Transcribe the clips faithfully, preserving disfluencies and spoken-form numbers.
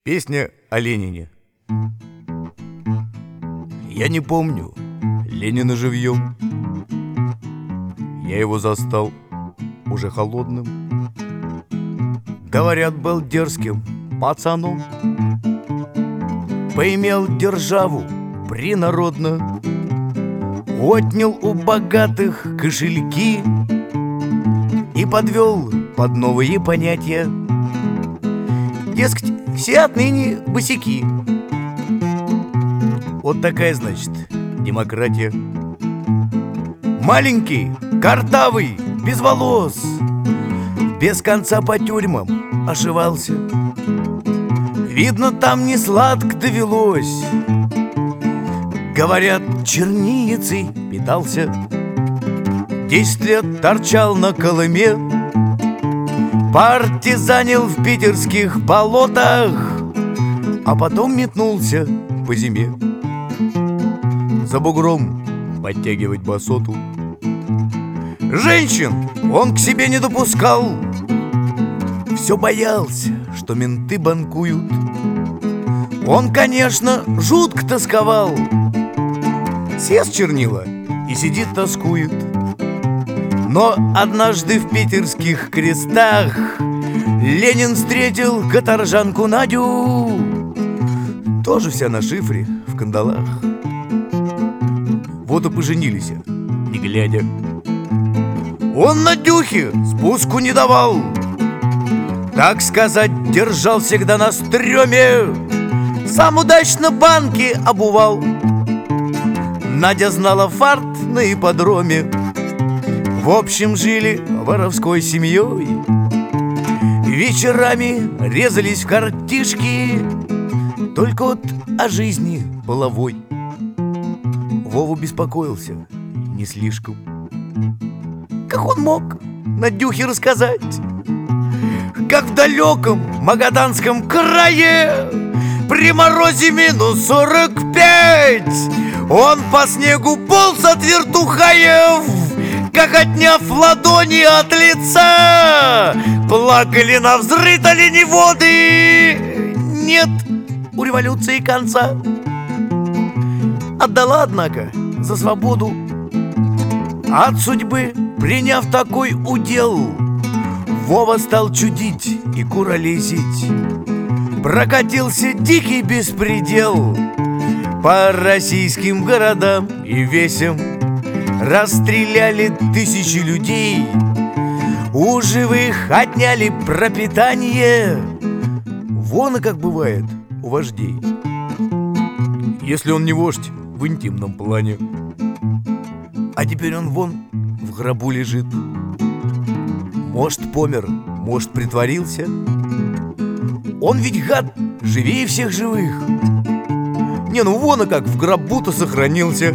Песня о Ленине. Я не помню Ленина живьем. Я его застал уже холодным. Говорят, был дерзким пацаном, поимел державу принародно, отнял у богатых кошельки и подвел под новые понятия. Дескать, все отныне босяки. Вот такая, значит, демократия. Маленький, картавый, без волос, без конца по тюрьмам ошивался. Видно, там не сладко довелось. Говорят, чернильницей питался. Десять лет торчал на Колыме, партизанил в питерских болотах, а потом метнулся по зиме за бугром подтягивать басоту. Женщин он к себе не допускал, все боялся, что менты банкуют. Он, конечно, жутко тосковал, съест чернила и сидит тоскует. Но однажды в питерских крестах Ленин встретил каторжанку Надю, тоже вся на шифре, в кандалах. Вот и поженились, не глядя. Он Надюхе спуску не давал, так сказать, держал всегда на стреме. Сам удачно банки обувал. Надя знала фарт на ипподроме. В общем, жили воровской семьей. Вечерами резались в картишки, только вот о жизни половой Вова беспокоился не слишком. Как он мог Надюхе рассказать, как в далеком Магаданском крае при морозе минус сорок пять он по снегу полз от вертухаев, как отняв ладони от лица, плакали навзрыд оленеводы. Нет у революции конца. Отдала, однако, за свободу. От судьбы, приняв такой удел, Вова стал чудить и куролесить. Прокатился дикий беспредел по российским городам и весям. Расстреляли тысячи людей, у живых отняли пропитание. Вон и как бывает у вождей, если он не вождь в интимном плане. А теперь он вон в гробу лежит. Может, помер, может, притворился. Он ведь, гад, живее всех живых. Не, ну вон и как в гробу-то сохранился.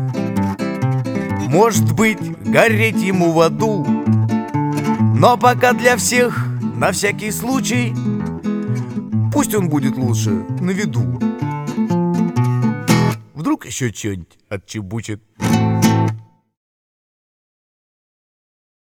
Может быть, гореть ему в аду. Но пока для всех, на всякий случай, пусть он будет лучше на виду. Вдруг еще что-нибудь отчебучит.